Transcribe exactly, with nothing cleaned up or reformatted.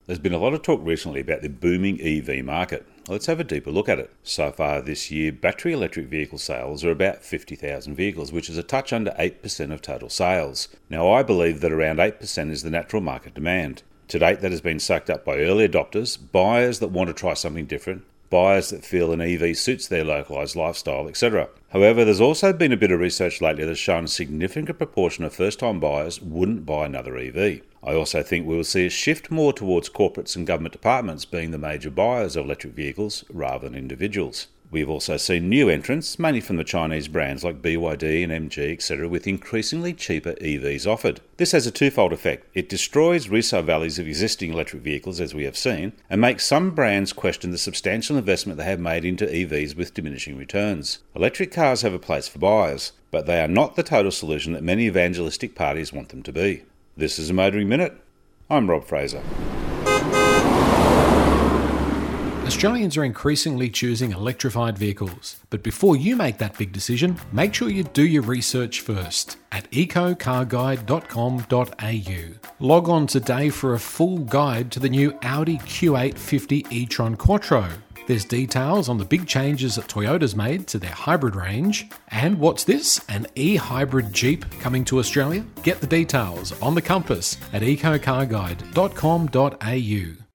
There's been a lot of talk recently about the booming E V market. Let's have a deeper look at it. So far this year, battery electric vehicle sales are about fifty thousand vehicles, which is a touch under eight percent of total sales. Now, I believe that around eight percent is the natural market demand. To date, that has been sucked up by early adopters, buyers that want to try something different, buyers that feel an E V suits their localised lifestyle, et cetera. However, there's also been a bit of research lately that's shown a significant proportion of first-time buyers wouldn't buy another E V. I also think we will see a shift more towards corporates and government departments being the major buyers of electric vehicles rather than individuals. We've also seen new entrants, mainly from the Chinese brands like B Y D and M G, et cetera, with increasingly cheaper E Vs offered. This has a twofold effect. It destroys resale values of existing electric vehicles, as we have seen, and makes some brands question the substantial investment they have made into E Vs with diminishing returns. Electric cars have a place for buyers, but they are not the total solution that many evangelistic parties want them to be. This is a Motoring Minute. I'm Rob Fraser. Australians are increasingly choosing electrified vehicles, but before you make that big decision, make sure you do your research first at eco car guide dot com dot a u. Log on today for a full guide to the new Audi Q eight fifty e-tron Quattro. There's details on the big changes that Toyota's made to their hybrid range. And what's this? An e-hybrid Jeep coming to Australia? Get the details on the compass at eco car guide dot com dot a u.